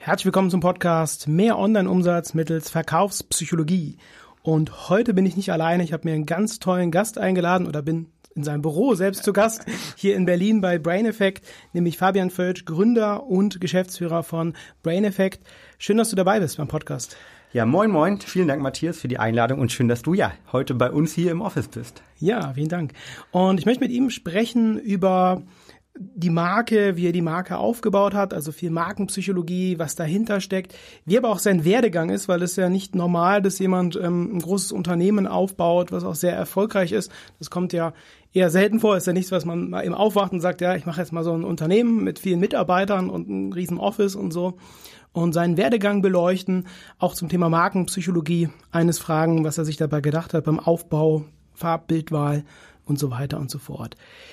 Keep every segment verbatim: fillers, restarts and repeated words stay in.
Herzlich willkommen zum Podcast Mehr Online-Umsatz mittels Verkaufspsychologie. Und heute bin ich nicht alleine, ich habe mir einen ganz tollen Gast eingeladen oder bin in seinem Büro selbst zu Gast, hier in Berlin bei Brain Effect, nämlich Fabian Völsch, Gründer und Geschäftsführer von Brain Effect. Schön, dass du dabei bist beim Podcast. Ja, moin moin, vielen Dank Matthias für die Einladung und schön, dass du ja heute bei uns hier im Office bist. Ja, vielen Dank. Und ich möchte mit ihm sprechen über die Marke, wie er die Marke aufgebaut hat, also viel Markenpsychologie, was dahinter steckt, wie aber auch sein Werdegang ist, weil es ja nicht normal, dass jemand ähm, ein großes Unternehmen aufbaut, was auch sehr erfolgreich ist. Das kommt ja eher selten vor, ist ja nichts, was man mal eben aufwacht und sagt, ja, ich mache jetzt mal so ein Unternehmen mit vielen Mitarbeitern und einem riesen Office und so. Und seinen Werdegang beleuchten, auch zum Thema Markenpsychologie, eines fragen, was er sich dabei gedacht hat beim Aufbau, Farbbildwahl und so weiter und so fort.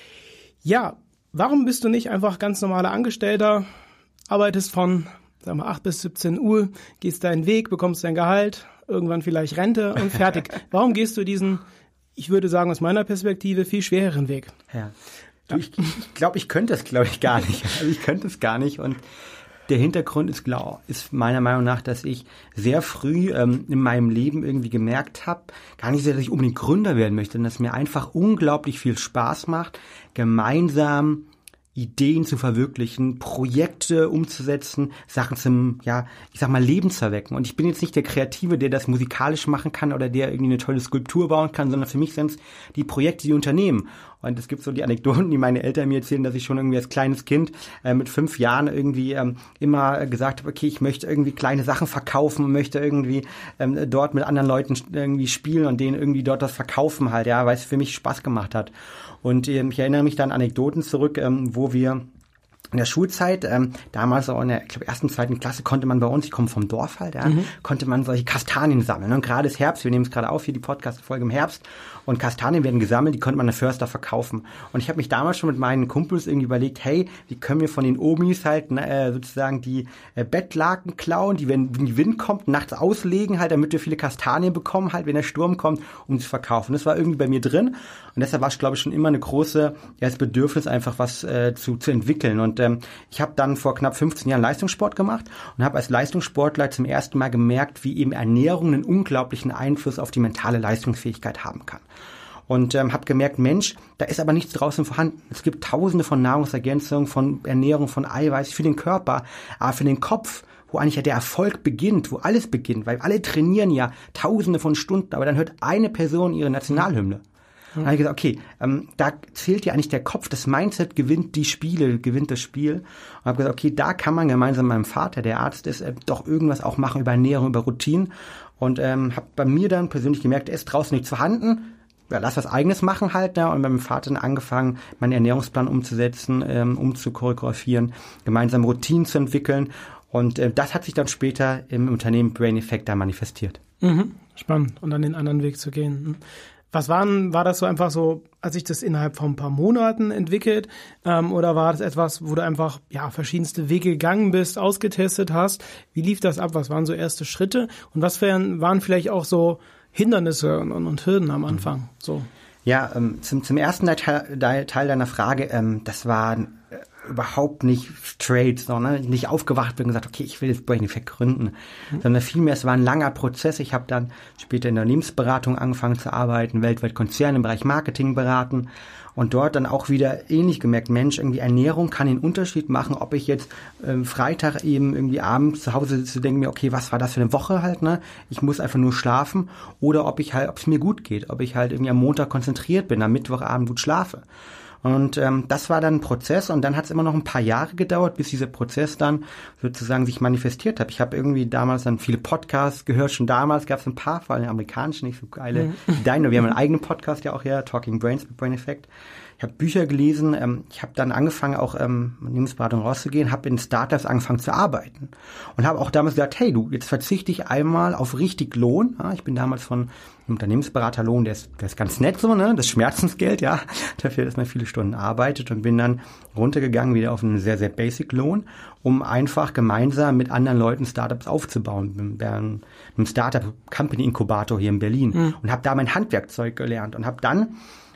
Ja, warum bist du nicht einfach ganz normaler Angestellter, arbeitest von, sagen wir, acht bis siebzehn Uhr, gehst deinen Weg, bekommst dein Gehalt, irgendwann vielleicht Rente und fertig. Warum gehst du diesen, ich würde sagen aus meiner Perspektive, viel schwereren Weg? Ja, du, ich glaube, ich könnte es, glaube ich, gar nicht. Also ich könnte es gar nicht und der Hintergrund ist, glaub, ist meiner Meinung nach, dass ich sehr früh ähm, in meinem Leben irgendwie gemerkt habe, gar nicht sehr, dass ich unbedingt Gründer werden möchte, sondern dass es mir einfach unglaublich viel Spaß macht, gemeinsam Ideen zu verwirklichen, Projekte umzusetzen, Sachen zum, ja, ich sag mal, Leben zu erwecken. Und ich bin jetzt nicht der Kreative, der das musikalisch machen kann oder der irgendwie eine tolle Skulptur bauen kann, sondern für mich sind es die Projekte, die Unternehmen. Und es gibt so die Anekdoten, die meine Eltern mir erzählen, dass ich schon irgendwie als kleines Kind äh, mit fünf Jahren irgendwie ähm, immer gesagt habe, okay, ich möchte irgendwie kleine Sachen verkaufen und möchte irgendwie ähm, dort mit anderen Leuten irgendwie spielen und denen irgendwie dort das verkaufen halt, ja, weil es für mich Spaß gemacht hat. Und ähm, ich erinnere mich dann an Anekdoten zurück, ähm, wo wir in der Schulzeit, ähm, damals auch in der, ich glaube, ersten, zweiten Klasse konnte man bei uns, ich komme vom Dorf halt, ja, mhm. konnte man solche Kastanien sammeln. Und gerade ist Herbst, wir nehmen es gerade auf, hier die Podcast-Folge im Herbst. Und Kastanien werden gesammelt, die konnte man an Förster verkaufen. Und ich habe mich damals schon mit meinen Kumpels irgendwie überlegt, hey, wie können wir von den Omis halt äh, sozusagen die äh, Bettlaken klauen, die, wenn, wenn die Wind kommt, nachts auslegen halt, damit wir viele Kastanien bekommen halt, wenn der Sturm kommt, um sie zu verkaufen. Das war irgendwie bei mir drin. Und deshalb war es, glaube ich, schon immer eine große, ja, das Bedürfnis, einfach was äh, zu, zu entwickeln. Und ähm, ich habe dann vor knapp fünfzehn Jahren Leistungssport gemacht und habe als Leistungssportler zum ersten Mal gemerkt, wie eben Ernährung einen unglaublichen Einfluss auf die mentale Leistungsfähigkeit haben kann. Und ähm, habe gemerkt, Mensch, da ist aber nichts draußen vorhanden. Es gibt tausende von Nahrungsergänzungen, von Ernährung, von Eiweiß für den Körper, aber für den Kopf, wo eigentlich ja der Erfolg beginnt, wo alles beginnt, weil alle trainieren ja tausende von Stunden, aber dann hört eine Person ihre Nationalhymne. Und dann habe ich gesagt, okay, ähm, da zählt ja eigentlich der Kopf, das Mindset gewinnt die Spiele, gewinnt das Spiel. Und habe gesagt, okay, da kann man gemeinsam mit meinem Vater, der Arzt ist, äh, doch irgendwas auch machen über Ernährung, über Routinen. Und ähm, habe bei mir dann persönlich gemerkt, er ist draußen nichts vorhanden. Ja, lass was Eigenes machen halt, ne? Und mit meinem Vater dann angefangen, meinen Ernährungsplan umzusetzen, ähm, umzuchoreografieren, gemeinsam Routinen zu entwickeln. Und äh, das hat sich dann später im Unternehmen Brain Effect da manifestiert. Mhm, spannend. Und dann den anderen Weg zu gehen. Was waren, war das so einfach so, als sich das innerhalb von ein paar Monaten entwickelt, ähm, oder war das etwas, wo du einfach, ja, verschiedenste Wege gegangen bist, ausgetestet hast? Wie lief das ab? Was waren so erste Schritte? Und was wären, waren vielleicht auch so Hindernisse und, und, und Hürden am Anfang? So. Ja, ähm, zum, zum ersten Teil, Teil deiner Frage, ähm, das war äh, überhaupt nicht straight, sondern nicht aufgewacht bin und gesagt, okay, ich will jetzt Brain Effect gründen, mhm. sondern vielmehr, es war ein langer Prozess. Ich habe dann später in der Unternehmensberatung angefangen zu arbeiten, weltweit Konzerne im Bereich Marketing beraten und dort dann auch wieder ähnlich gemerkt, Mensch, irgendwie Ernährung kann den Unterschied machen, ob ich jetzt ähm, Freitag eben irgendwie abends zu Hause sitze, denke mir, okay, was war das für eine Woche halt, ne? Ich muss einfach nur schlafen, oder ob ich halt, ob es mir gut geht, ob ich halt irgendwie am Montag konzentriert bin, am Mittwochabend gut schlafe. Und ähm, das war dann ein Prozess, und dann hat es immer noch ein paar Jahre gedauert, bis dieser Prozess dann sozusagen sich manifestiert hat. Ich habe irgendwie damals dann viele Podcasts gehört, schon damals gab es ein paar, vor allem amerikanischen, nicht so geile mhm. wie deine. Wir haben einen eigenen Podcast ja auch hier, Talking Brains mit Brain Effect. Ich habe Bücher gelesen, ähm, ich habe dann angefangen, auch ähm, in Unternehmensberatung rauszugehen, habe in Startups angefangen zu arbeiten und habe auch damals gesagt, hey du, jetzt verzichte ich einmal auf richtig Lohn. Ja, ich bin damals von einem Unternehmensberaterlohn, der ist, der ist ganz nett so, ne, das Schmerzensgeld, ja, dafür, dass man viele Stunden arbeitet, und bin dann runtergegangen wieder auf einen sehr, sehr basic Lohn, um einfach gemeinsam mit anderen Leuten Startups aufzubauen. Wir haben einen Startup Company Inkubator hier in Berlin mhm. und habe da mein Handwerkzeug gelernt und habe dann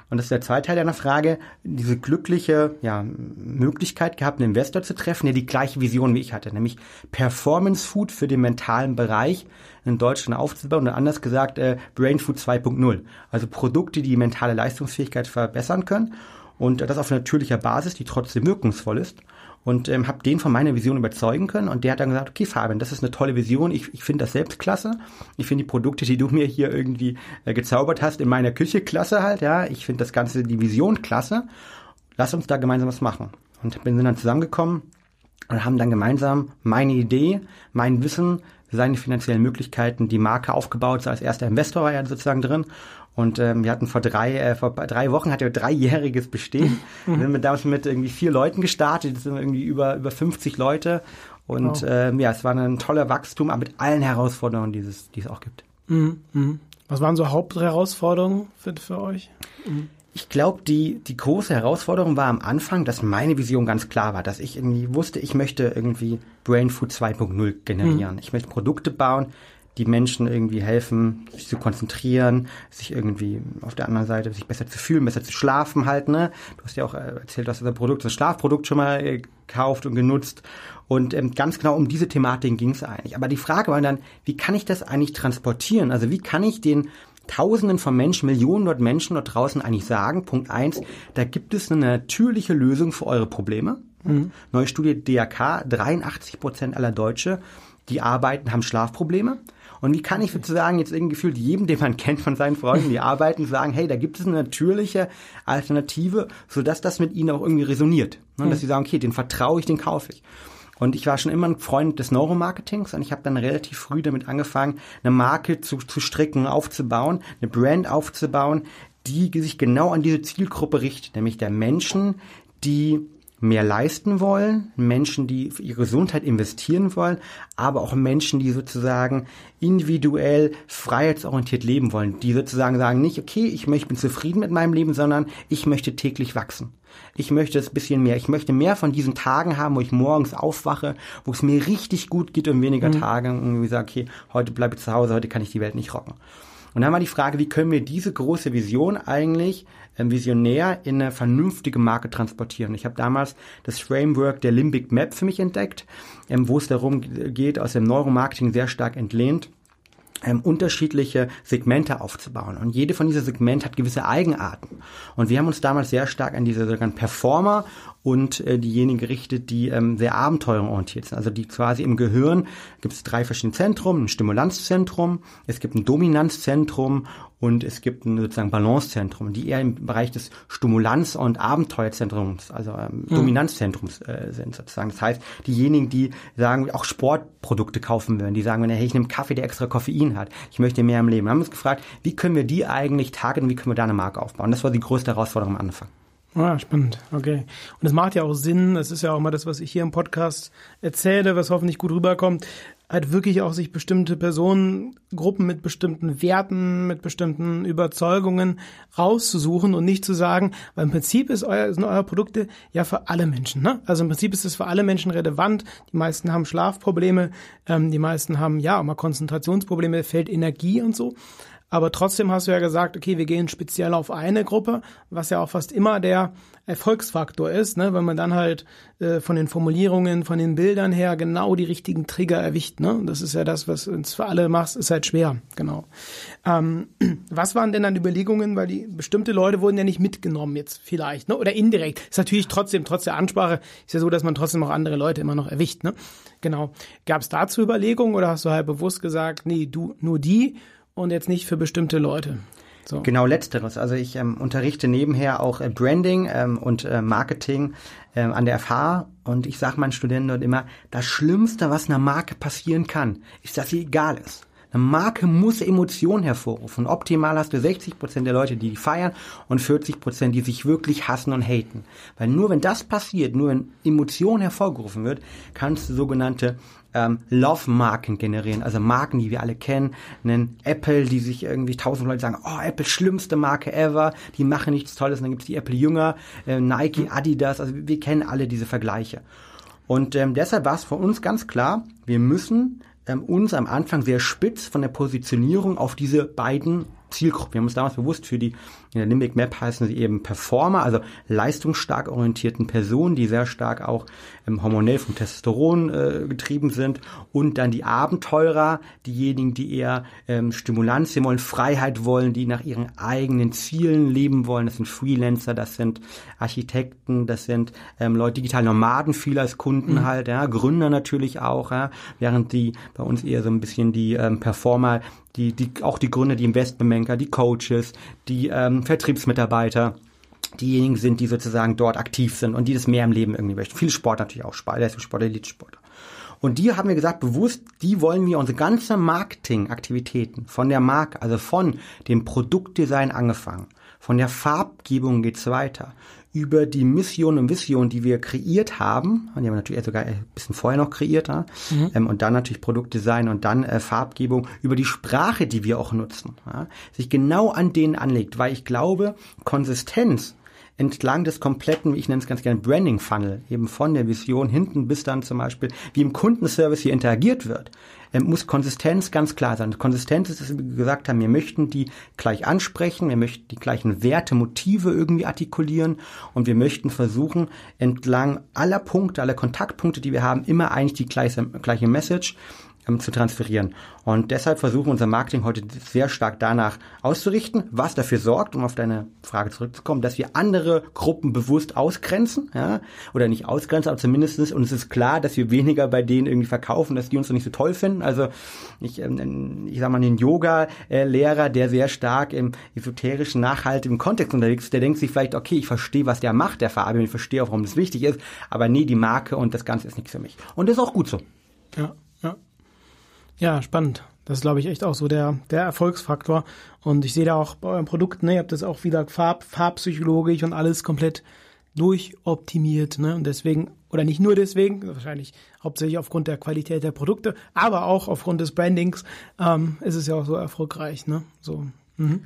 und das ist der zweite Teil deiner Frage, diese glückliche ja, Möglichkeit gehabt, einen Investor zu treffen, der die gleiche Vision wie ich hatte, nämlich Performance Food für den mentalen Bereich in Deutschland aufzubauen oder anders gesagt äh, Brain Food zwei Punkt null. Also Produkte, die die mentale Leistungsfähigkeit verbessern können und das auf natürlicher Basis, die trotzdem wirkungsvoll ist. Und ähm, habe den von meiner Vision überzeugen können und der hat dann gesagt, okay Fabian, das ist eine tolle Vision, ich, ich finde das selbst klasse, ich finde die Produkte, die du mir hier irgendwie äh, gezaubert hast in meiner Küche klasse halt, ja, ich finde das Ganze, die Vision klasse, lass uns da gemeinsam was machen. Und wir sind dann zusammengekommen und haben dann gemeinsam meine Idee, mein Wissen, seine finanziellen Möglichkeiten, die Marke aufgebaut, so als erster Investor war er sozusagen drin. Und ähm, wir hatten vor drei, äh, vor drei Wochen hatte er dreijähriges Bestehen. Mhm. Wir sind damals mit irgendwie vier Leuten gestartet, das sind irgendwie über über fünfzig Leute. Und wow. ähm, ja, es war ein toller Wachstum, aber mit allen Herausforderungen, die es, die es auch gibt. Mhm. Was waren so Hauptherausforderungen für, für euch? Mhm. Ich glaube, die die große Herausforderung war am Anfang, dass meine Vision ganz klar war, dass ich irgendwie wusste, ich möchte irgendwie Brain Food zwei Punkt null generieren. Mhm. Ich möchte Produkte bauen, die Menschen irgendwie helfen, sich zu konzentrieren, sich irgendwie auf der anderen Seite sich besser zu fühlen, besser zu schlafen halt, ne? Du hast ja auch erzählt, du hast das Produkt, das Schlafprodukt schon mal äh, gekauft und genutzt und ähm, ganz genau um diese Thematik ging es eigentlich. Aber die Frage war dann, wie kann ich das eigentlich transportieren? Also wie kann ich den Tausenden von Menschen, Millionen dort Menschen dort draußen eigentlich sagen, Punkt eins, da gibt es eine natürliche Lösung für eure Probleme. Mhm. Neue Studie D R K, dreiundachtzig Prozent aller Deutsche, die arbeiten, haben Schlafprobleme. Und wie kann ich sozusagen jetzt irgendwie gefühlt jedem, den man kennt von seinen Freunden, die arbeiten, sagen, hey, da gibt es eine natürliche Alternative, sodass das mit ihnen auch irgendwie resoniert. Und mhm. dass sie sagen, okay, den vertraue ich, den kaufe ich. Und ich war schon immer ein Freund des Neuromarketings und ich habe dann relativ früh damit angefangen, eine Marke zu, zu stricken, aufzubauen, eine Brand aufzubauen, die sich genau an diese Zielgruppe richtet, nämlich der Menschen, die mehr leisten wollen, Menschen, die für ihre Gesundheit investieren wollen, aber auch Menschen, die sozusagen individuell freiheitsorientiert leben wollen, die sozusagen sagen nicht, okay, ich möchte, bin zufrieden mit meinem Leben, sondern ich möchte täglich wachsen. Ich möchte es ein bisschen mehr. Ich möchte mehr von diesen Tagen haben, wo ich morgens aufwache, wo es mir richtig gut geht und weniger mhm. Tage und irgendwie sage, okay, heute bleibe ich zu Hause, heute kann ich die Welt nicht rocken. Und dann war die Frage, wie können wir diese große Vision eigentlich äh, visionär in eine vernünftige Marke transportieren? Ich habe damals das Framework der Limbic Map für mich entdeckt, ähm, wo es darum geht, aus dem Neuromarketing sehr stark entlehnt, ähm, unterschiedliche Segmente aufzubauen. Und jede von diesen Segmenten hat gewisse Eigenarten. Und wir haben uns damals sehr stark an diese sogenannten Performer und äh, diejenigen gerichtet, die ähm, sehr abenteuerorientiert sind. Also die quasi im Gehirn gibt es drei verschiedene Zentren, ein Stimulanzzentrum, es gibt ein Dominanzzentrum und es gibt ein sozusagen Balancezentrum, die eher im Bereich des Stimulanz- und Abenteuerzentrums, also ähm, mhm. Dominanzzentrums äh, sind sozusagen. Das heißt, diejenigen, die sagen, auch Sportprodukte kaufen würden, die sagen, hey, ich nehme Kaffee, der extra Koffein hat, ich möchte mehr im Leben. Wir haben uns gefragt, wie können wir die eigentlich targeten, wie können wir da eine Marke aufbauen? Das war die größte Herausforderung am Anfang. Ah, spannend, okay. Und es macht ja auch Sinn, es ist ja auch mal das, was ich hier im Podcast erzähle, was hoffentlich gut rüberkommt, halt wirklich auch sich bestimmte Personengruppen mit bestimmten Werten, mit bestimmten Überzeugungen rauszusuchen und nicht zu sagen, weil im Prinzip ist euer, sind eure Produkte ja für alle Menschen, ne? Also im Prinzip ist es für alle Menschen relevant. Die meisten haben Schlafprobleme, ähm, die meisten haben ja auch mal Konzentrationsprobleme, fehlt Energie und so. Aber trotzdem hast du ja gesagt, okay, wir gehen speziell auf eine Gruppe, was ja auch fast immer der Erfolgsfaktor ist, ne, wenn man dann halt äh, von den Formulierungen, von den Bildern her genau die richtigen Trigger erwischt, ne? Das ist ja das, was uns für alle macht, ist halt schwer, genau. Ähm, was waren denn dann Überlegungen, weil die bestimmte Leute wurden ja nicht mitgenommen jetzt vielleicht, ne? Oder indirekt. Ist natürlich trotzdem, trotz der Ansprache, ist ja so, dass man trotzdem auch andere Leute immer noch erwischt, ne? Genau. Gab es dazu Überlegungen oder hast du halt bewusst gesagt, nee, du nur die und jetzt nicht für bestimmte Leute? So. Genau letzteres. Also ich ähm, unterrichte nebenher auch äh, Branding ähm, und äh, Marketing ähm, an der F H und ich sage meinen Studenten dort immer, das Schlimmste, was einer Marke passieren kann, ist, dass sie egal ist. Eine Marke muss Emotionen hervorrufen. Optimal hast du sechzig Prozent der Leute, die die feiern und vierzig Prozent, die sich wirklich hassen und haten. Weil nur wenn das passiert, nur wenn Emotion hervorgerufen wird, kannst du sogenannte ähm, Love-Marken generieren. Also Marken, die wir alle kennen. Einen Apple, die sich irgendwie tausend Leute sagen, oh, Apple, schlimmste Marke ever, die machen nichts Tolles. Und dann gibt's die Apple-Jünger, äh, Nike, Adidas. Also wir kennen alle diese Vergleiche. Und ähm, deshalb war es für uns ganz klar, wir müssen ähm, uns am Anfang sehr spitz von der Positionierung auf diese beiden Zielgruppe. Wir haben uns damals bewusst für die, in der Limbic Map heißen sie eben Performer, also leistungsstark orientierten Personen, die sehr stark auch ähm, hormonell vom Testosteron äh, getrieben sind, und dann die Abenteurer, diejenigen, die eher ähm, Stimulanz wollen, Freiheit wollen, die nach ihren eigenen Zielen leben wollen. Das sind Freelancer, das sind Architekten, das sind ähm, Leute, digitale Nomaden, viele als Kunden mhm. halt, ja, Gründer natürlich auch, ja, während die bei uns eher so ein bisschen die ähm, Performer, die, die, auch die Gründer, die Investmentbanker, die Coaches, die ähm, Vertriebsmitarbeiter, diejenigen sind, die sozusagen dort aktiv sind und die das mehr im Leben irgendwie möchten. Viele Sport natürlich auch, Leistungssport, Elitesport. Und die haben wir gesagt, bewusst, die wollen wir unsere ganze Marketingaktivitäten von der Marke, also von dem Produktdesign angefangen, von der Farbgebung geht's weiter, über die Mission und Vision, die wir kreiert haben, die haben wir natürlich sogar ein bisschen vorher noch kreiert, ja? mhm. ähm, und dann natürlich Produktdesign und dann äh, Farbgebung, über die Sprache, die wir auch nutzen, ja? Sich genau an denen anlegt, weil ich glaube, Konsistenz entlang des kompletten, ich nenne es ganz gerne Branding-Funnel, eben von der Vision hinten bis dann zum Beispiel, wie im Kundenservice hier interagiert wird, ähm, muss Konsistenz ganz klar sein. Konsistenz ist, dass wir gesagt haben, wir möchten die gleich ansprechen, wir möchten die gleichen Werte, Motive irgendwie artikulieren und wir möchten versuchen, entlang aller Punkte, aller Kontaktpunkte, die wir haben, immer eigentlich die gleiche, gleiche Message zu transferieren. Und deshalb versuchen wir unser Marketing heute sehr stark danach auszurichten, was dafür sorgt, um auf deine Frage zurückzukommen, dass wir andere Gruppen bewusst ausgrenzen, ja, oder nicht ausgrenzen, aber zumindest uns ist klar, dass wir weniger bei denen irgendwie verkaufen, dass die uns noch nicht so toll finden. Also ich, ich sag mal, den Yoga-Lehrer, der sehr stark im esoterischen, nachhaltigen Kontext unterwegs ist, der denkt sich vielleicht, okay, ich verstehe, was der macht, der Fabian, ich verstehe auch, warum das wichtig ist, aber nee, die Marke und das Ganze ist nichts für mich. Und das ist auch gut so. Ja, ja. Ja, spannend. Das ist, glaube ich, echt auch so der, der Erfolgsfaktor. Und ich sehe da auch bei euren Produkten, ne, ihr habt das auch wieder farb, farbpsychologisch und alles komplett durchoptimiert, ne? Und deswegen, oder nicht nur deswegen, wahrscheinlich hauptsächlich aufgrund der Qualität der Produkte, aber auch aufgrund des Brandings, ähm, ist es ja auch so erfolgreich, ne? So. Mhm.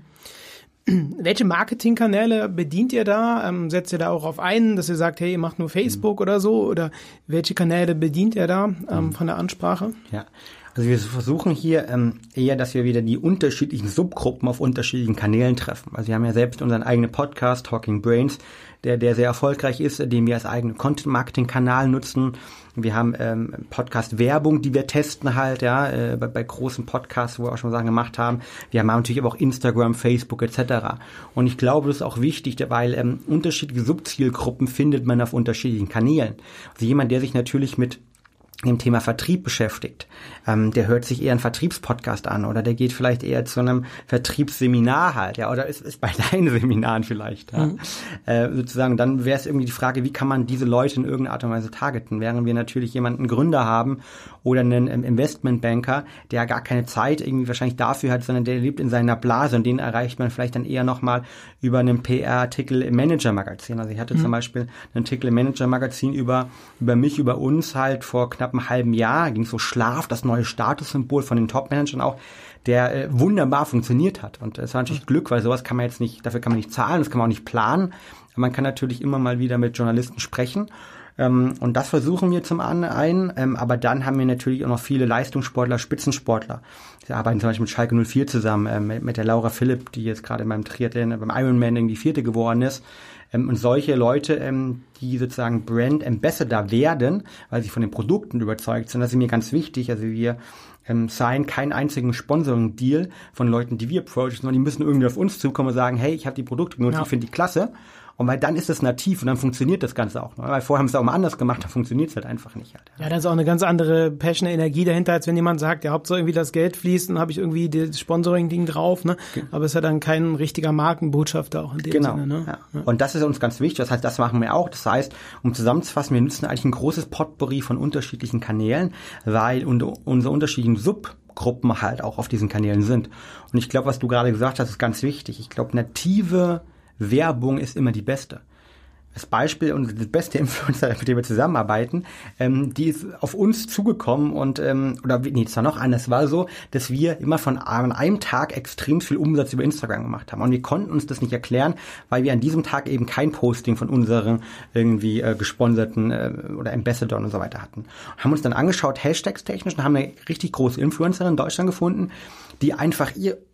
Welche Marketingkanäle bedient ihr da? Ähm, setzt ihr da auch auf einen, dass ihr sagt, hey, ihr macht nur Facebook mhm. oder so? Oder welche Kanäle bedient ihr da ähm, mhm. von der Ansprache? Ja. Also wir versuchen hier ähm, eher, dass wir wieder die unterschiedlichen Subgruppen auf unterschiedlichen Kanälen treffen. Also wir haben ja selbst unseren eigenen Podcast, Talking Brains, der der sehr erfolgreich ist, den wir als eigenen Content-Marketing-Kanal nutzen. Wir haben ähm, Podcast-Werbung, die wir testen halt, ja, äh, bei, bei großen Podcasts, wo wir auch schon Sachen gemacht haben. Wir haben natürlich aber auch Instagram, Facebook et cetera. Und ich glaube, das ist auch wichtig, weil ähm, unterschiedliche Subzielgruppen findet man auf unterschiedlichen Kanälen. Also jemand, der sich natürlich mit dem Thema Vertrieb beschäftigt, ähm, der hört sich eher einen Vertriebspodcast an oder der geht vielleicht eher zu einem Vertriebsseminar halt, ja, oder ist, ist bei deinen Seminaren vielleicht, ja. Mhm. Äh, sozusagen, dann wäre es irgendwie die Frage, wie kann man diese Leute in irgendeiner Art und Weise targeten, während wir natürlich jemanden Gründer haben oder einen ähm, Investmentbanker, der gar keine Zeit irgendwie wahrscheinlich dafür hat, sondern der lebt in seiner Blase und den erreicht man vielleicht dann eher nochmal über einen P R-Artikel im Manager-Magazin. Also ich hatte mhm. zum Beispiel einen Artikel im Manager-Magazin über, über mich, über uns halt vor knapp einem halben Jahr, ging so Schlaf, das neue Statussymbol von den Top-Managern auch, der äh, wunderbar funktioniert hat. Und das war natürlich Glück, weil sowas kann man jetzt nicht, dafür kann man nicht zahlen, das kann man auch nicht planen. Aber man kann natürlich immer mal wieder mit Journalisten sprechen. Ähm, und das versuchen wir zum einen, ähm, aber dann haben wir natürlich auch noch viele Leistungssportler, Spitzensportler. Wir arbeiten zum Beispiel mit Schalke null vier zusammen, ähm, mit, mit der Laura Philipp, die jetzt gerade beim Triathlon, beim Ironman irgendwie Vierte geworden ist. Ähm, und solche Leute, ähm, die sozusagen Brand Ambassador werden, weil sie von den Produkten überzeugt sind, das ist mir ganz wichtig. Also wir ähm, signen keinen einzigen Sponsoring-Deal von Leuten, die wir approachen, sondern die müssen irgendwie auf uns zukommen und sagen, hey, ich habe die Produkte genutzt, ja. ich finde die klasse. Und weil dann ist es nativ und dann funktioniert das Ganze auch noch. Weil vorher haben sie es auch mal anders gemacht, dann funktioniert es halt einfach nicht. Halt. Ja, da ist auch eine ganz andere Passion, Energie dahinter, als wenn jemand sagt, ja, Hauptsache irgendwie das Geld fließt, dann habe ich irgendwie das Sponsoring-Ding drauf, ne? Okay. Aber es ist ja dann kein richtiger Markenbotschafter auch in dem genau. Sinne, ne? Ja. Ja. Und das ist uns ganz wichtig, das heißt, das machen wir auch. Das heißt, um zusammenzufassen, wir nutzen eigentlich ein großes Potpourri von unterschiedlichen Kanälen, weil unsere unterschiedlichen Subgruppen halt auch auf diesen Kanälen sind. Und ich glaube, was du gerade gesagt hast, ist ganz wichtig. Ich glaube, native Werbung ist immer die beste. Das Beispiel und das beste Influencer, mit dem wir zusammenarbeiten, ähm, die ist auf uns zugekommen und, ähm, oder nee, es war noch anders, es war so, dass wir immer von an einem Tag extrem viel Umsatz über Instagram gemacht haben und wir konnten uns das nicht erklären, weil wir an diesem Tag eben kein Posting von unseren irgendwie äh, gesponserten äh, oder Ambassador und so weiter hatten. Haben uns dann angeschaut, Hashtags technisch, und haben eine richtig große Influencerin in Deutschland gefunden, die einfach ihr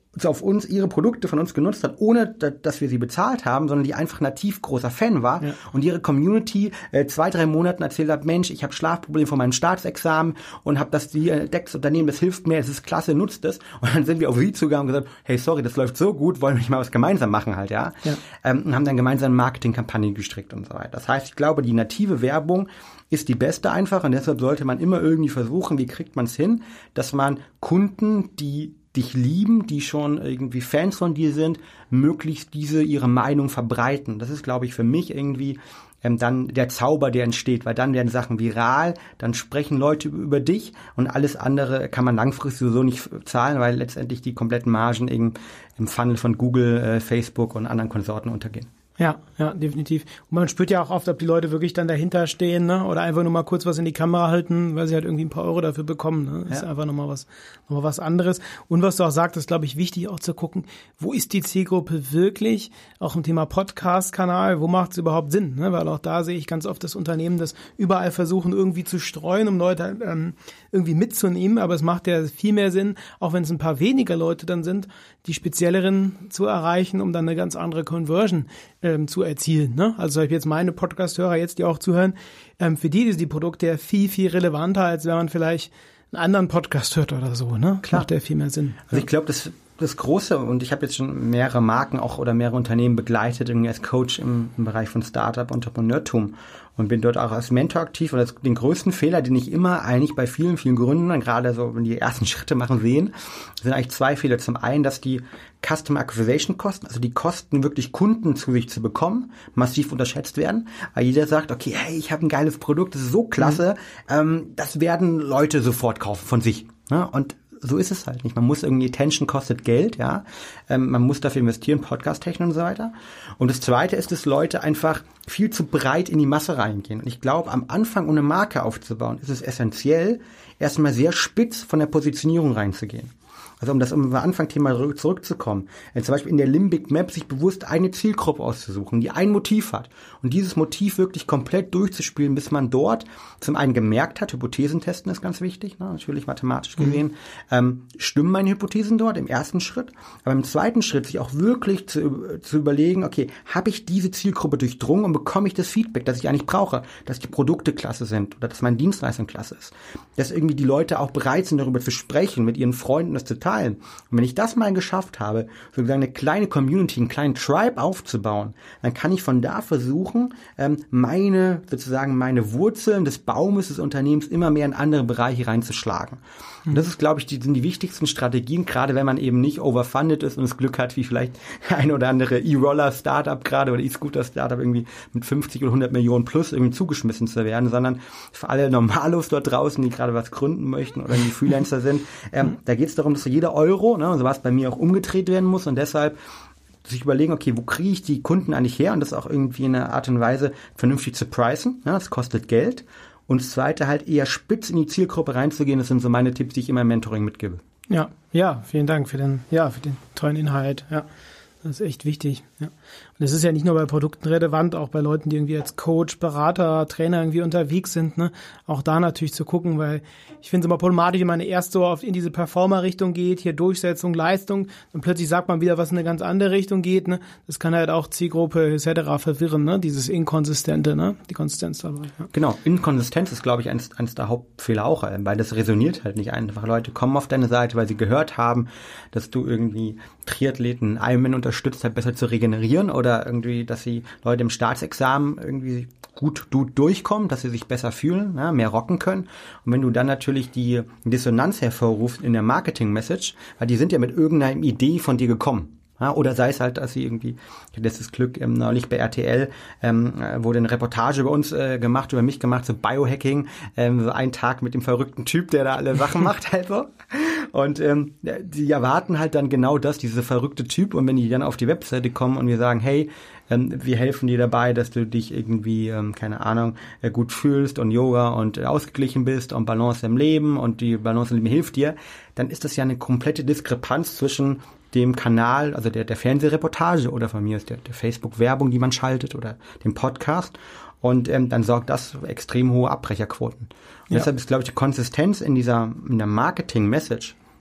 auf uns ihre Produkte von uns genutzt hat, ohne dass wir sie bezahlt haben, sondern die einfach nativ großer Fan war ja. und ihre Community äh, zwei, drei Monaten erzählt hat, Mensch, ich habe Schlafprobleme von meinem Staatsexamen und habe das die entdeckt, das Unternehmen, das hilft mir, es ist klasse, nutzt es. Und dann sind wir auf sie zugegangen und gesagt, hey, sorry, das läuft so gut, wollen wir nicht mal was gemeinsam machen halt, ja. ja. Ähm, und haben dann gemeinsam Marketingkampagnen gestrickt und so weiter. Das heißt, ich glaube, die native Werbung ist die beste einfach und deshalb sollte man immer irgendwie versuchen, wie kriegt man es hin, dass man Kunden, die dich lieben, die schon irgendwie Fans von dir sind, möglichst diese ihre Meinung verbreiten. Das ist, glaube ich, für mich irgendwie ähm, dann der Zauber, der entsteht, weil dann werden Sachen viral, dann sprechen Leute über dich und alles andere kann man langfristig sowieso nicht zahlen, weil letztendlich die kompletten Margen im, im Funnel von Google, äh, Facebook und anderen Konsorten untergehen. Ja, ja, definitiv. Und man spürt ja auch oft, ob die Leute wirklich dann dahinter stehen, ne? Oder einfach nur mal kurz was in die Kamera halten, weil sie halt irgendwie ein paar Euro dafür bekommen. Ne? Das ja. ist einfach nochmal was, nochmal was anderes. Und was du auch sagst, ist, glaube ich, wichtig auch zu gucken, wo ist die Zielgruppe wirklich? Auch im Thema Podcast-Kanal, wo macht es überhaupt Sinn? Ne? Weil auch da sehe ich ganz oft das Unternehmen, das überall versuchen, irgendwie zu streuen, um Leute ähm, irgendwie mitzunehmen. Aber es macht ja viel mehr Sinn, auch wenn es ein paar weniger Leute dann sind, die spezielleren zu erreichen, um dann eine ganz andere Conversion ähm, zu erzielen. Ne? Also jetzt meine Podcast-Hörer jetzt, die auch zuhören, ähm, für die ist die Produkte ja viel, viel relevanter, als wenn man vielleicht einen anderen Podcast hört oder so. Ne? Klar. Macht ja viel mehr Sinn. Also ich glaube, das das Große, und ich habe jetzt schon mehrere Marken auch oder mehrere Unternehmen begleitet, irgendwie als Coach im, im Bereich von Startup, Entrepreneurtum und bin dort auch als Mentor aktiv. Und das, den größten Fehler, den ich immer eigentlich bei vielen, vielen Gründern, gerade so, wenn die ersten Schritte machen, sehen, sind eigentlich zwei Fehler. Zum einen, dass die Customer Acquisition Kosten, also die Kosten, wirklich Kunden zu sich zu bekommen, massiv unterschätzt werden. Weil jeder sagt, okay, hey, ich habe ein geiles Produkt, das ist so klasse, mhm. ähm, das werden Leute sofort kaufen von sich. Ne? Und so ist es halt nicht. Man muss irgendwie, Attention kostet Geld, ja. Ähm, man muss dafür investieren, Podcast-Technik und so weiter. Und das Zweite ist, dass Leute einfach viel zu breit in die Masse reingehen. Und ich glaube, am Anfang, um eine Marke aufzubauen, ist es essentiell, erstmal sehr spitz von der Positionierung reinzugehen. Also um das um das Anfangsthema zurückzukommen, wenn zum Beispiel in der Limbic Map sich bewusst eine Zielgruppe auszusuchen, die ein Motiv hat und dieses Motiv wirklich komplett durchzuspielen, bis man dort zum einen gemerkt hat, Hypothesen testen ist ganz wichtig, ne, natürlich mathematisch gesehen, mhm. ähm, stimmen meine Hypothesen dort im ersten Schritt, aber im zweiten Schritt sich auch wirklich zu, zu überlegen, okay, habe ich diese Zielgruppe durchdrungen und bekomme ich das Feedback, das ich eigentlich brauche, dass die Produkte klasse sind oder dass meine Dienstleistung klasse ist, dass irgendwie die Leute auch bereit sind, darüber zu sprechen, mit ihren Freunden das zu teilen. Und wenn ich das mal geschafft habe, sozusagen eine kleine Community, einen kleinen Tribe aufzubauen, dann kann ich von da versuchen, meine, sozusagen meine Wurzeln des Baumes des Unternehmens immer mehr in andere Bereiche reinzuschlagen. Und das ist, glaube ich, die sind die wichtigsten Strategien, gerade wenn man eben nicht overfunded ist und das Glück hat, wie vielleicht ein oder andere E-Roller-Startup gerade oder E-Scooter-Startup irgendwie mit fünfzig oder hundert Millionen plus irgendwie zugeschmissen zu werden, sondern für alle Normalos dort draußen, die gerade was gründen möchten oder die Freelancer sind, ähm, da geht es darum, dass jeder Euro, ne, so was bei mir auch umgedreht werden muss und deshalb sich überlegen, okay, wo kriege ich die Kunden eigentlich her und das auch irgendwie in einer Art und Weise vernünftig zu pricen, ne, das kostet Geld. Und das Zweite halt eher spitz in die Zielgruppe reinzugehen, das sind so meine Tipps, die ich immer im Mentoring mitgebe. Ja, ja, vielen Dank für den, ja, für den tollen Inhalt, ja. Das ist echt wichtig, ja. Und es ist ja nicht nur bei Produkten relevant, auch bei Leuten, die irgendwie als Coach, Berater, Trainer irgendwie unterwegs sind, ne, auch da natürlich zu gucken, weil ich finde es immer problematisch, wenn man erst so oft in diese Performer-Richtung geht, hier Durchsetzung, Leistung, und plötzlich sagt man wieder, was in eine ganz andere Richtung geht, ne, das kann halt auch Zielgruppe et cetera verwirren, ne, dieses Inkonsistente, ne, die Konsistenz dabei. Ja. Genau, Inkonsistenz ist, glaube ich, eines, eines der Hauptfehler auch, weil das resoniert halt nicht einfach. Leute kommen auf deine Seite, weil sie gehört haben, dass du irgendwie Triathleten, Ironman unterstützt, halt besser zu regenerieren oder irgendwie, dass sie Leute im Staatsexamen irgendwie gut durchkommen, dass sie sich besser fühlen, ja, mehr rocken können. Und wenn du dann natürlich die Dissonanz hervorrufst in der Marketing-Message, weil die sind ja mit irgendeiner Idee von dir gekommen. Ja, oder sei es halt, dass sie irgendwie, ich hatte das Glück, ähm, neulich bei R T L ähm, wurde eine Reportage über uns äh, gemacht, über mich gemacht, so Biohacking, ähm, so ein Tag mit dem verrückten Typ, der da alle Sachen macht halt so. Und ähm, die erwarten halt dann genau das, diese verrückte Typ. Und wenn die dann auf die Webseite kommen und wir sagen, hey, ähm, wir helfen dir dabei, dass du dich irgendwie, ähm, keine Ahnung, äh, gut fühlst und Yoga und äh, ausgeglichen bist und Balance im Leben und die Balance im Leben hilft dir, dann ist das ja eine komplette Diskrepanz zwischen dem Kanal, also der, der Fernsehreportage oder von mir ist der, der Facebook-Werbung, die man schaltet oder dem Podcast. Und ähm, dann sorgt das für extrem hohe Abbrecherquoten. Und ja. Deshalb ist, glaube ich, die Konsistenz in dieser in der Marketing-Message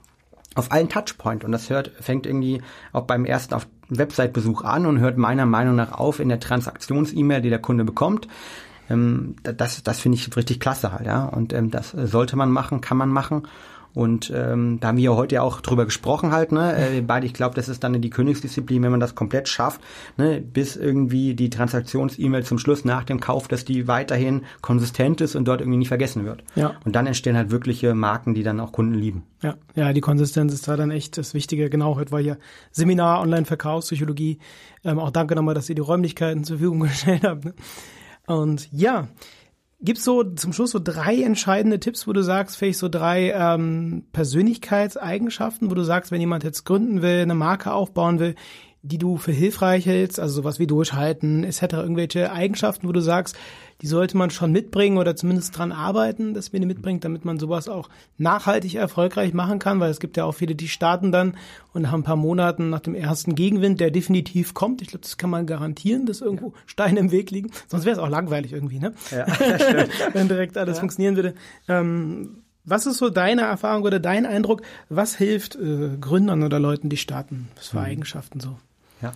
auf allen Touchpoint. Und das hört, fängt irgendwie auch beim ersten auf Website-Besuch an und hört meiner Meinung nach auf in der Transaktions-E-Mail, die der Kunde bekommt. Ähm, das, das finde ich richtig klasse halt, ja. Und ähm, das sollte man machen, kann man machen. Und ähm, da haben wir heute ja auch drüber gesprochen halt, ne, äh, beide, ich glaube, das ist dann die Königsdisziplin, wenn man das komplett schafft, ne, bis irgendwie die Transaktions-E-Mail zum Schluss nach dem Kauf, dass die weiterhin konsistent ist und dort irgendwie nicht vergessen wird. Ja. Und dann entstehen halt wirkliche Marken, die dann auch Kunden lieben. Ja, ja, die Konsistenz ist da dann echt das Wichtige. Genau, heute war hier Seminar Online-Verkaufspsychologie. Ähm, auch danke nochmal, dass ihr die Räumlichkeiten zur Verfügung gestellt habt. Ne? Und ja, gibt's so zum Schluss so drei entscheidende Tipps, wo du sagst, vielleicht so drei ähm, Persönlichkeitseigenschaften, wo du sagst, wenn jemand jetzt gründen will, eine Marke aufbauen will, die du für hilfreich hältst, also sowas wie Durchhalten et cetera, irgendwelche Eigenschaften, wo du sagst, die sollte man schon mitbringen oder zumindest dran arbeiten, dass man die mitbringt, damit man sowas auch nachhaltig erfolgreich machen kann, weil es gibt ja auch viele, die starten dann und nach ein paar Monaten nach dem ersten Gegenwind, der definitiv kommt, ich glaube, das kann man garantieren, dass irgendwo Steine im Weg liegen, sonst wäre es auch langweilig irgendwie, ne? Ja, das stimmt. Wenn direkt alles ja. funktionieren würde. Ähm, was ist so deine Erfahrung oder dein Eindruck, was hilft äh, Gründern oder Leuten, die starten? Was für mhm. Eigenschaften so? Ja.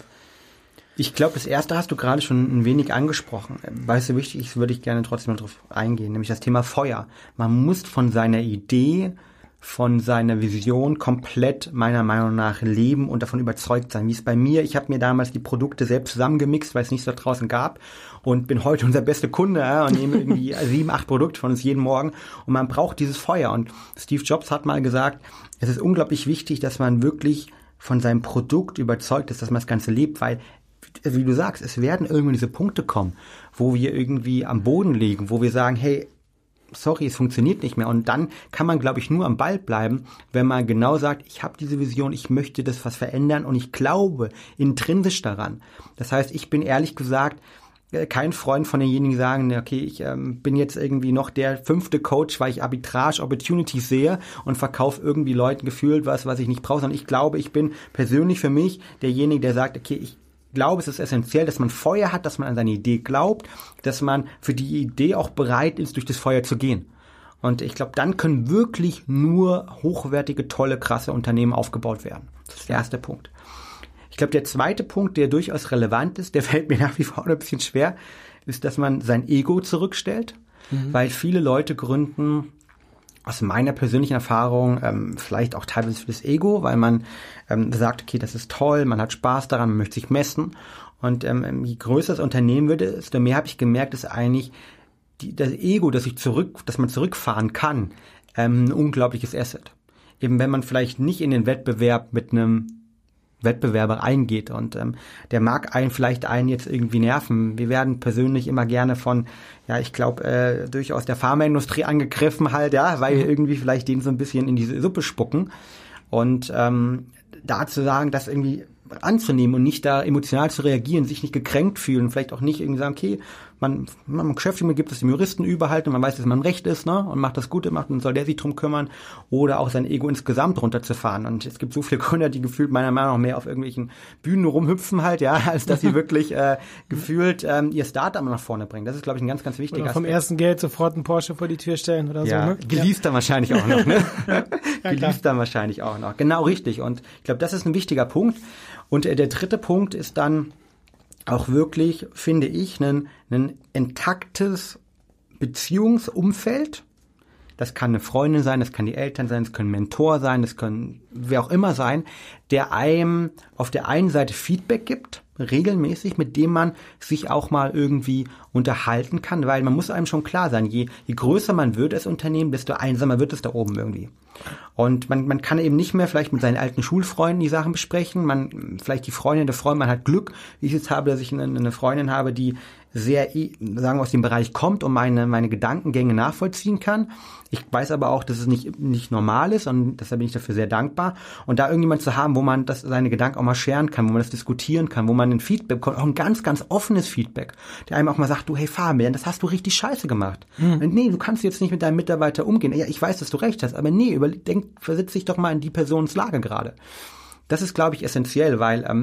Ich glaube, das erste hast du gerade schon ein wenig angesprochen. Weil es so wichtig ist, würde ich gerne trotzdem darauf eingehen, nämlich das Thema Feuer. Man muss von seiner Idee, von seiner Vision komplett meiner Meinung nach leben und davon überzeugt sein. Wie es bei mir, ich habe mir damals die Produkte selbst zusammengemixt, weil es nichts da draußen gab und bin heute unser bester Kunde ja, und nehme irgendwie sieben, acht Produkte von uns jeden Morgen und man braucht dieses Feuer. Und Steve Jobs hat mal gesagt, es ist unglaublich wichtig, dass man wirklich von seinem Produkt überzeugt ist, dass man das Ganze lebt, weil, wie du sagst, es werden irgendwann diese Punkte kommen, wo wir irgendwie am Boden liegen, wo wir sagen, hey, sorry, es funktioniert nicht mehr. Und dann kann man, glaube ich, nur am Ball bleiben, wenn man genau sagt, ich habe diese Vision, ich möchte das was verändern und ich glaube intrinsisch daran. Das heißt, ich bin ehrlich gesagt kein Freund von denjenigen, die sagen, okay, ich ähm, bin jetzt irgendwie noch der fünfte Coach, weil ich Arbitrage Opportunities sehe und verkaufe irgendwie Leuten gefühlt was, was ich nicht brauche, sondern ich glaube, ich bin persönlich für mich derjenige, der sagt, okay, ich glaube, es ist essentiell, dass man Feuer hat, dass man an seine Idee glaubt, dass man für die Idee auch bereit ist, durch das Feuer zu gehen. Und ich glaube, dann können wirklich nur hochwertige, tolle, krasse Unternehmen aufgebaut werden. Das ist der erste Punkt. Ich glaube, der zweite Punkt, der durchaus relevant ist, der fällt mir nach wie vor ein bisschen schwer, ist, dass man sein Ego zurückstellt, mhm. weil viele Leute gründen, aus meiner persönlichen Erfahrung, ähm, vielleicht auch teilweise für das Ego, weil man ähm, sagt, okay, das ist toll, man hat Spaß daran, man möchte sich messen. Und ähm, je größer das Unternehmen wird, desto mehr habe ich gemerkt, dass eigentlich die, das Ego, dass ich zurück, dass man zurückfahren kann, ähm, ein unglaubliches Asset. Eben wenn man vielleicht nicht in den Wettbewerb mit einem Wettbewerber eingeht und ähm, der mag einen vielleicht einen jetzt irgendwie nerven. Wir werden persönlich immer gerne von, ja, ich glaube, äh, durchaus der Pharmaindustrie angegriffen halt, ja, weil wir irgendwie vielleicht den so ein bisschen in diese Suppe spucken und ähm, da zu sagen, das irgendwie anzunehmen und nicht da emotional zu reagieren, sich nicht gekränkt fühlen, vielleicht auch nicht irgendwie sagen, okay, man, man Geschäftsführung gibt es dem Juristen überhalten, man weiß, dass man recht ist, ne, und macht das Gute, macht, und soll der sich drum kümmern, oder auch sein Ego insgesamt runterzufahren. Und es gibt so viele Gründer, die gefühlt meiner Meinung nach mehr auf irgendwelchen Bühnen rumhüpfen halt, ja, als dass sie wirklich äh, gefühlt ähm, ihr Startup nach vorne bringen. Das ist, glaube ich, ein ganz, ganz wichtiger Aspekt. Vom ersten Geld sofort einen Porsche vor die Tür stellen oder ja, so, ne? Geleast dann wahrscheinlich auch noch, ne? Ja, Geleast dann wahrscheinlich auch noch. Genau, richtig. Und ich glaube, das ist ein wichtiger Punkt. Und äh, der dritte Punkt ist dann auch wirklich, finde ich, ein, ein intaktes Beziehungsumfeld. Das kann eine Freundin sein, das kann die Eltern sein, das können Mentor sein, das können wer auch immer sein, der einem auf der einen Seite Feedback gibt, regelmäßig, mit dem man sich auch mal irgendwie unterhalten kann, weil man muss einem schon klar sein, je, je größer man wird als Unternehmen, desto einsamer wird es da oben irgendwie. Und man, man kann eben nicht mehr vielleicht mit seinen alten Schulfreunden die Sachen besprechen, man, vielleicht die Freundin, der Freund, man hat Glück, wie ich jetzt habe, dass ich eine, eine Freundin habe, die sehr, sagen wir, aus dem Bereich kommt und meine, meine Gedankengänge nachvollziehen kann. Ich weiß aber auch, dass es nicht, nicht normal ist und deshalb bin ich dafür sehr dankbar. Und da irgendjemand zu haben, wo man das, seine Gedanken auch mal scheren kann, wo man das diskutieren kann, wo man ein Feedback bekommt, auch ein ganz, ganz offenes Feedback, der einem auch mal sagt, du, hey Fabian, das hast du richtig scheiße gemacht. Hm. Und nee, du kannst jetzt nicht mit deinem Mitarbeiter umgehen. Ja, ich weiß, dass du recht hast, aber nee, überdenk, versetz dich doch mal in die Personens Lage gerade. Das ist, glaube ich, essentiell, weil ähm,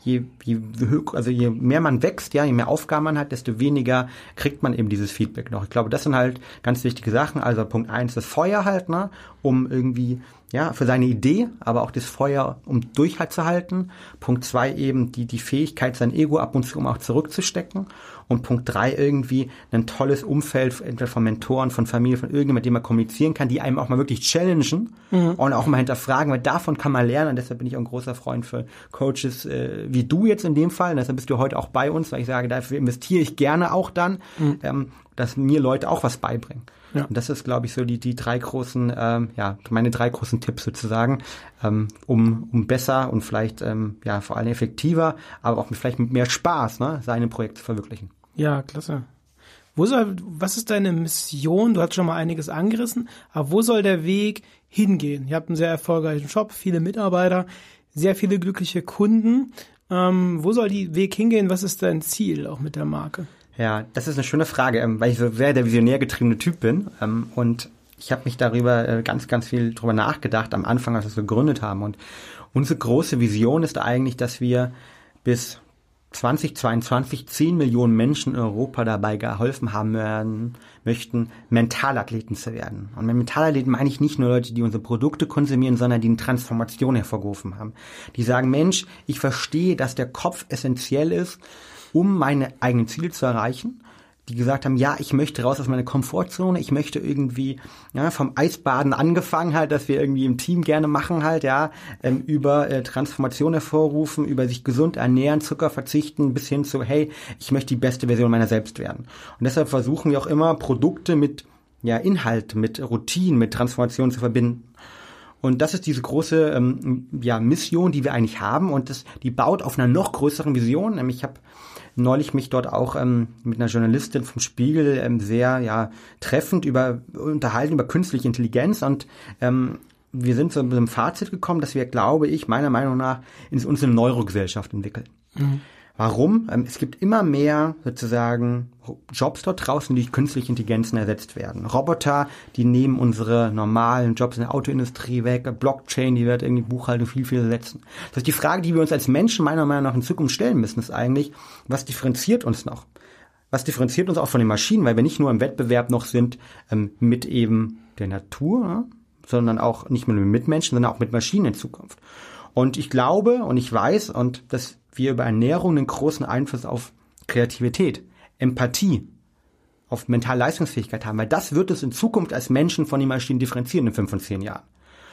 je, je, also je mehr man wächst, ja, je mehr Aufgaben man hat, desto weniger kriegt man eben dieses Feedback noch. Ich glaube, das sind halt ganz wichtige Sachen. Also Punkt eins, das Feuer halt, ne, um irgendwie, ja, für seine Idee, aber auch das Feuer, um Durchhalt zu halten. Punkt zwei eben die, die Fähigkeit, sein Ego ab und zu um auch zurückzustecken. Und Punkt drei irgendwie ein tolles Umfeld, entweder von Mentoren, von Familie, von irgendjemandem, mit dem man kommunizieren kann, die einem auch mal wirklich challengen mhm. und auch mal hinterfragen, weil davon kann man lernen. Und deshalb bin ich auch ein großer Freund für Coaches äh, wie du jetzt in dem Fall. Und deshalb bist du heute auch bei uns, weil ich sage, dafür investiere ich gerne auch dann, mhm. ähm, dass mir Leute auch was beibringen. Ja. Und das ist, glaube ich, so die die drei großen, ähm, ja, meine drei großen Tipps sozusagen, ähm, um um besser und vielleicht ähm, ja vor allem effektiver, aber auch mit, vielleicht mit mehr Spaß, ne, seine Projekte zu verwirklichen. Ja, klasse. Wo soll, was ist deine Mission? Du hast schon mal einiges angerissen, aber wo soll der Weg hingehen? Ihr habt einen sehr erfolgreichen Shop, viele Mitarbeiter, sehr viele glückliche Kunden. Ähm, wo soll die Weg hingehen? Was ist dein Ziel auch mit der Marke? Ja, das ist eine schöne Frage, weil ich so sehr der visionär getriebene Typ bin und ich habe mich darüber ganz, ganz viel drüber nachgedacht am Anfang, als wir es gegründet haben. Und unsere große Vision ist eigentlich, dass wir bis zwanzig zweiundzwanzig zehn Millionen Menschen in Europa dabei geholfen haben werden, möchten, Mentalathleten zu werden. Und mit Mentalathleten meine ich nicht nur Leute, die unsere Produkte konsumieren, sondern die eine Transformation hervorgerufen haben. Die sagen, Mensch, ich verstehe, dass der Kopf essentiell ist, um meine eigenen Ziele zu erreichen, die gesagt haben, ja, ich möchte raus aus meiner Komfortzone, ich möchte irgendwie, ja, vom Eisbaden angefangen halt, dass wir irgendwie im Team gerne machen halt, ja, ähm, über äh, Transformation hervorrufen, über sich gesund ernähren, Zucker verzichten, bis hin zu, hey, ich möchte die beste Version meiner selbst werden. Und deshalb versuchen wir auch immer, Produkte mit, ja, Inhalt, mit Routinen, mit Transformation zu verbinden. Und das ist diese große ähm, ja, Mission, die wir eigentlich haben. Und das, die baut auf einer noch größeren Vision. Nämlich ich habe neulich mich dort auch ähm, mit einer Journalistin vom Spiegel ähm, sehr ja treffend über unterhalten über künstliche Intelligenz. Und ähm, wir sind zu einem Fazit gekommen, dass wir, glaube ich, meiner Meinung nach in uns eine Neurogesellschaft entwickeln. Mhm. Warum? Ähm, es gibt immer mehr sozusagen Jobs dort draußen, die durch künstliche Intelligenzen ersetzt werden. Roboter, die nehmen unsere normalen Jobs in der Autoindustrie weg, Blockchain, die wird irgendwie Buchhaltung viel, viel ersetzen. Das heißt, die Frage, die wir uns als Menschen meiner Meinung nach in Zukunft stellen müssen, ist eigentlich, was differenziert uns noch? Was differenziert uns auch von den Maschinen? Weil wir nicht nur im Wettbewerb noch sind ähm, mit eben der Natur, ja, sondern auch nicht nur mit Mitmenschen, sondern auch mit Maschinen in Zukunft. Und ich glaube und ich weiß, und das wir über Ernährung einen großen Einfluss auf Kreativität, Empathie, auf mentale Leistungsfähigkeit haben, weil das wird es in Zukunft als Menschen von den Maschinen differenzieren in fünf und zehn Jahren.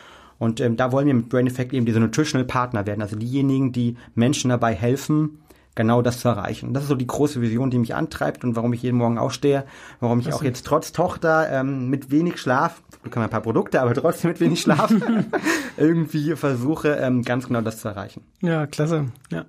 Und ähm, da wollen wir mit Brain Effect eben diese Nutritional Partner werden, also diejenigen, die Menschen dabei helfen, genau das zu erreichen. Und das ist so die große Vision, die mich antreibt und warum ich jeden Morgen aufstehe, warum ich auch jetzt trotz Tochter ähm, mit wenig Schlaf, wir können ein paar Produkte, aber trotzdem mit wenig Schlaf, irgendwie versuche, ähm, ganz genau das zu erreichen. Ja, klasse. Ja.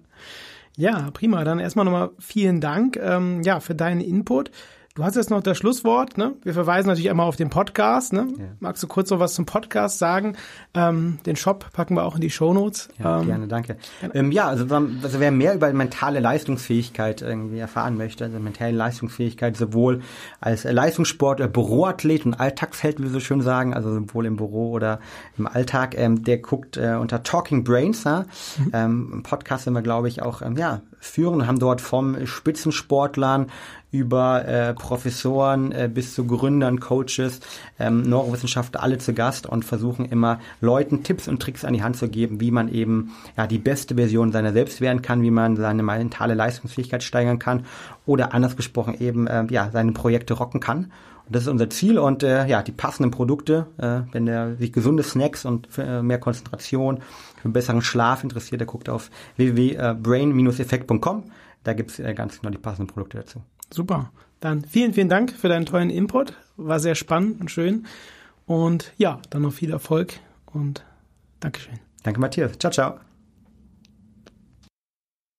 Ja, prima. Dann erstmal nochmal vielen Dank ähm, ja, für deinen Input. Du hast jetzt noch das Schlusswort, ne? Wir verweisen natürlich einmal auf den Podcast, ne? Ja. Magst du kurz noch was zum Podcast sagen? Ähm, den Shop packen wir auch in die Shownotes. Ja, ähm, gerne, danke. Gerne. Ähm, ja, also, also wer mehr über mentale Leistungsfähigkeit irgendwie erfahren möchte, also mentale Leistungsfähigkeit sowohl als Leistungssportler, Büroathlet und Alltagsheld, wie wir so schön sagen, also sowohl im Büro oder im Alltag, ähm, der guckt äh, unter Talking Brains, ja? mhm. ähm, im Podcast sind wir, glaube ich, auch ähm, ja führen und haben dort vom Spitzensportlern über äh, Professoren äh, bis zu Gründern, Coaches, ähm, Neurowissenschaftler, alle zu Gast und versuchen immer Leuten Tipps und Tricks an die Hand zu geben, wie man eben ja die beste Version seiner selbst werden kann, wie man seine mentale Leistungsfähigkeit steigern kann oder anders gesprochen eben äh, ja seine Projekte rocken kann. Und das ist unser Ziel und äh, ja die passenden Produkte, äh, wenn der sich gesunde Snacks und für, äh, mehr Konzentration, für besseren Schlaf interessiert, der guckt auf w w w punkt brain dash effect punkt com. Da gibt's äh, ganz genau die passenden Produkte dazu. Super. Dann vielen, vielen Dank für deinen tollen Input. War sehr spannend und schön. Und ja, dann noch viel Erfolg und Dankeschön. Danke, Matthias. Ciao, ciao.